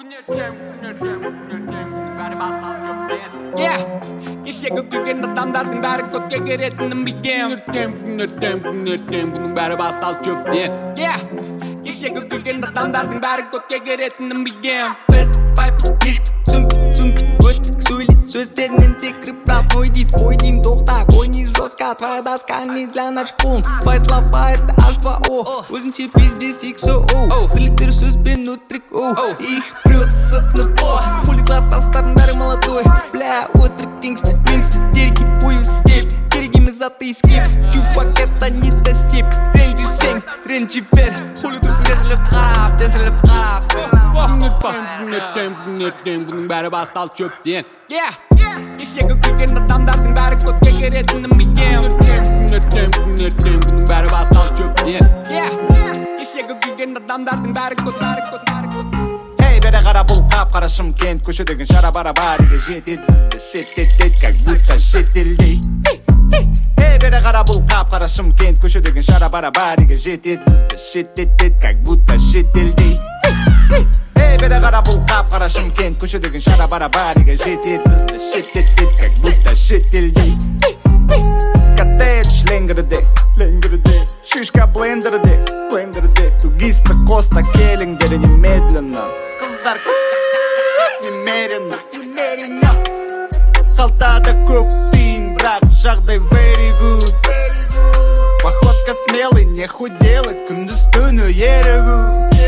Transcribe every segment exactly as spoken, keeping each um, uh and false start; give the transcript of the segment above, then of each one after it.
Yeah, кешегі күлген адамдардың бәрі көтке керетінін білгем. Ертең бүгін ертең бұның бәрі басталды көптен. Yeah, кешегі күлген адамдардың бәрі көтке керетінін білгем. Біз пайп, ешкі түсінбі, түсінбі, өттік сөйлет сөздерінен секіріп брат, ой дейді, ой дейм тоқта, ой не жестко, твоя доска не для наших пун. Твои слова это эйч два о, өзінше пиздец икс о о, тірліктер сөзбен өтірік о, их прет сытны по, хули класс тастардың бәрі молодой, бля, өтірік теңшті, менгісті, дерги бою степ, дергеміз аты скеп, чувак это не та степ, ренжи сен, ренжи бер, хули тұрсын десіліп қарап, десіліп қарап. Ертең бүгін ертең бұның бәрі басталды көптен. Yeah, кешегі күлген адамдардың бәрі көтке керетінін білгем. Ертең бүгін ертең бұның бәрі басталды көптен. Yeah, кешегі күлген адамдардың бәрі көт, бәрі көт, бәрі көт. Эй, бері қара бұл қап-қара Шымкент, көшедегі шара бара-бариге жетеді бізді шеттетет, как будто шетелдей. Эй, бері қара бұл қап-қара Шымкент, көшедегі шара бара-бариге жетеді бізді шеттетет, как будто шетелдей. Эй, бері қара бұл қап-қара Шымкент, көшедегі шара бара-бариге жетеді бізді шеттетет, как будто шетелдей. Коттедж ленгірде, ленгірде, шишка блендерде, блендерде, тугисті коста келіңдері немедленно. Қыздар немеренно, немеренно. Қалтада көп тиын, бірақ жағдай very good. Походка смелый, нехуй делать, күндіз түні ерігу.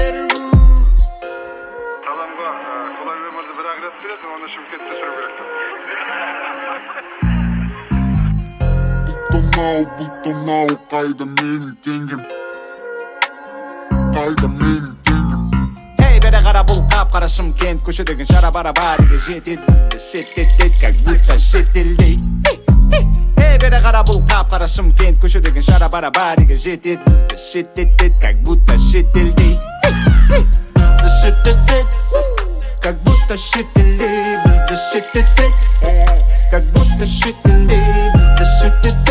Қаламға қолай өмірді бір ақ рет береді, оны Шымкентте жүру керек. Бұлтанау, бұлтанау, қайда менің теңгем, қайда менің теңгем. Эй, бері қара бұл қап-қара Шымкент, көшедегі шара бара-бариге жетеді бізді шеттетет, как будто шетелдей. Эй, бері қара бұл қап-қара Шымкент, көшедегі шара бара-бариге жетеді бізді шеттетет, как будто шетелдей. Бізді шеттетет, как будто шетелдей, бізді шеттетет, как будто шетелдей, бізді шеттетет.